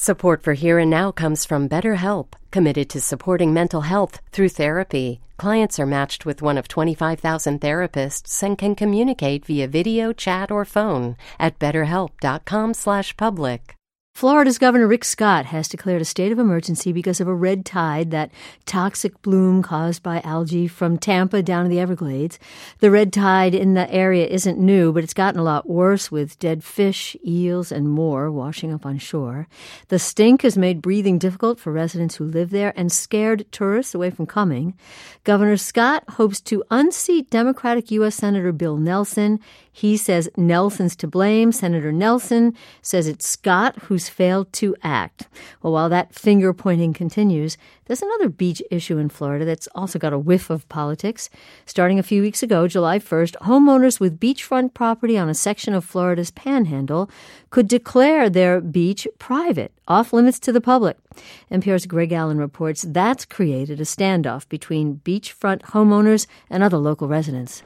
Support for Here and Now comes from BetterHelp, committed to supporting mental health through therapy. Clients are matched with one of 25,000 therapists and can communicate via video, chat, or phone at betterhelp.com/public. Florida's Governor Rick Scott has declared a state of emergency because of a red tide, that toxic bloom caused by algae from Tampa down to the Everglades. The red tide in the area isn't new, but it's gotten a lot worse, with dead fish, eels, and more washing up on shore. The stink has made breathing difficult for residents who live there and scared tourists away from coming. Governor Scott hopes to unseat Democratic U.S. Senator Bill Nelson. He says Nelson's to blame. Senator Nelson says it's Scott who's failed to act. Well, while that finger-pointing continues, there's another beach issue in Florida that's also got a whiff of politics. Starting a few weeks ago, July 1st, homeowners with beachfront property on a section of Florida's Panhandle could declare their beach private, off-limits to the public. NPR's Greg Allen reports that's created a standoff between beachfront homeowners and other local residents.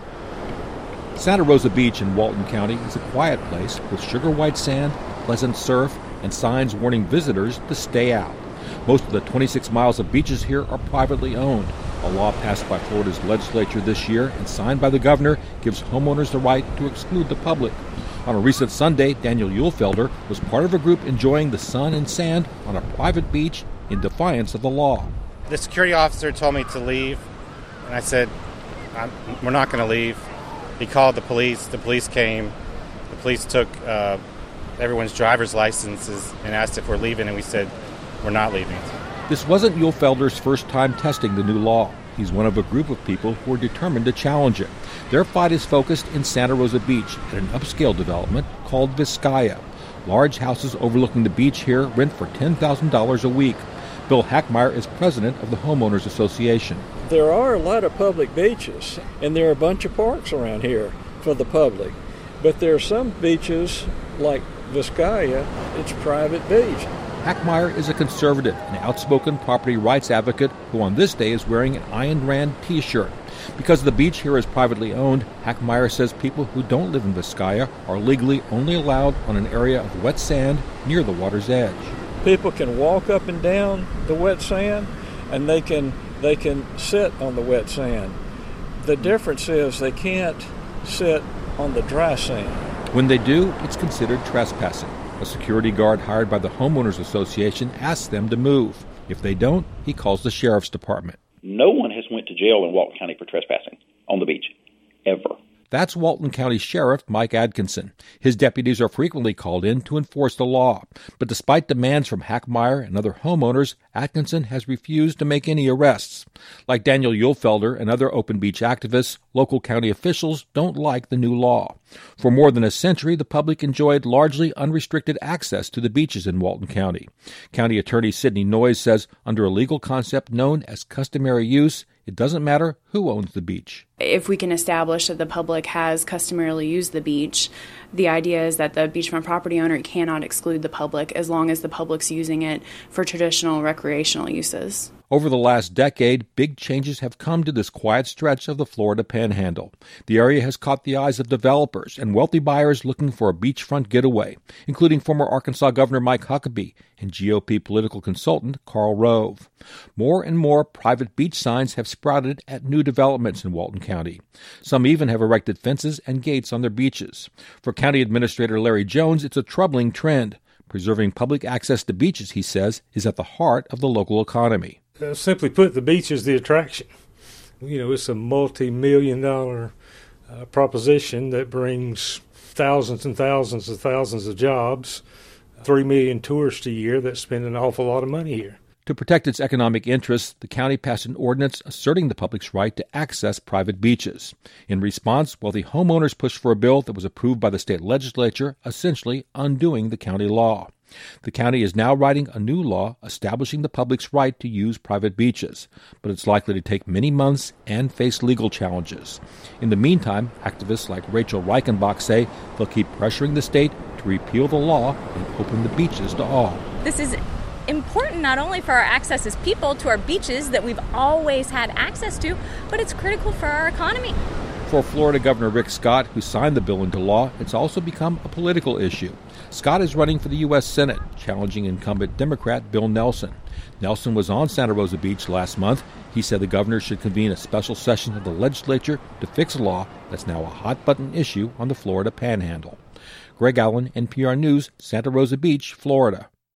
Santa Rosa Beach in Walton County is a quiet place with sugar white sand, pleasant surf, and signs warning visitors to stay out. Most of the 26 miles of beaches here are privately owned. A law passed by Florida's legislature this year and signed by the governor gives homeowners the right to exclude the public. On a recent Sunday, Daniel Uhlfelder was part of a group enjoying the sun and sand on a private beach in defiance of the law. The security officer told me to leave, and I said, we're not going to leave. He called the police. The police came. The police took everyone's driver's licenses and asked if we're leaving, and we said we're not leaving. This wasn't Uhlfelder's first time testing the new law. He's one of a group of people who are determined to challenge it. Their fight is focused in Santa Rosa Beach at an upscale development called Vizcaya. Large houses overlooking the beach here rent for $10,000 a week. Bill Hackmeyer is president of the Homeowners Association. There are a lot of public beaches, and there are a bunch of parks around here for the public. But there are some beaches, like Vizcaya, it's a private beach. Hackmeyer is a conservative and outspoken property rights advocate who on this day is wearing an Ayn Rand T-shirt. Because the beach here is privately owned, Hackmeyer says people who don't live in Vizcaya are legally only allowed on an area of wet sand near the water's edge. People can walk up and down the wet sand, and they can sit on the wet sand. The difference is they can't sit on the dry sand. When they do, it's considered trespassing. A security guard hired by the Homeowners Association asks them to move. If they don't, he calls the sheriff's department. No one has went to jail in Walton County for trespassing on the beach, ever. That's Walton County Sheriff Mike Adkinson. His deputies are frequently called in to enforce the law. But despite demands from Hackmeyer and other homeowners, Atkinson has refused to make any arrests. Like Daniel Uhlfelder and other open beach activists, local county officials don't like the new law. For more than a century, the public enjoyed largely unrestricted access to the beaches in Walton County. County Attorney Sidney Noyes says under a legal concept known as customary use, it doesn't matter who owns the beach. If we can establish that the public has customarily used the beach, the idea is that the beachfront property owner cannot exclude the public as long as the public's using it for traditional recreational uses. Over the last decade, big changes have come to this quiet stretch of the Florida Panhandle. The area has caught the eyes of developers and wealthy buyers looking for a beachfront getaway, including former Arkansas Governor Mike Huckabee and GOP political consultant Karl Rove. More and more private beach signs have sprouted at new developments in Walton County. Some even have erected fences and gates on their beaches. For County Administrator Larry Jones, it's a troubling trend. Preserving public access to beaches, he says, is at the heart of the local economy. Simply put, the beach is the attraction. It's a multi-million-dollar proposition that brings thousands and thousands and thousands of jobs, 3 million tourists a year that spend an awful lot of money here. To protect its economic interests, the county passed an ordinance asserting the public's right to access private beaches. In response, wealthy homeowners pushed for a bill that was approved by the state legislature, essentially undoing the county law. The county is now writing a new law establishing the public's right to use private beaches, but it's likely to take many months and face legal challenges. In the meantime, activists like Rachel Reichenbach say they'll keep pressuring the state to repeal the law and open the beaches to all. This is important not only for our access as people to our beaches that we've always had access to, but it's critical for our economy. For Florida Governor Rick Scott, who signed the bill into law, it's also become a political issue. Scott is running for the U.S. Senate, challenging incumbent Democrat Bill Nelson. Nelson was on Santa Rosa Beach last month. He said the governor should convene a special session of the legislature to fix a law that's now a hot-button issue on the Florida Panhandle. Greg Allen, NPR News, Santa Rosa Beach, Florida.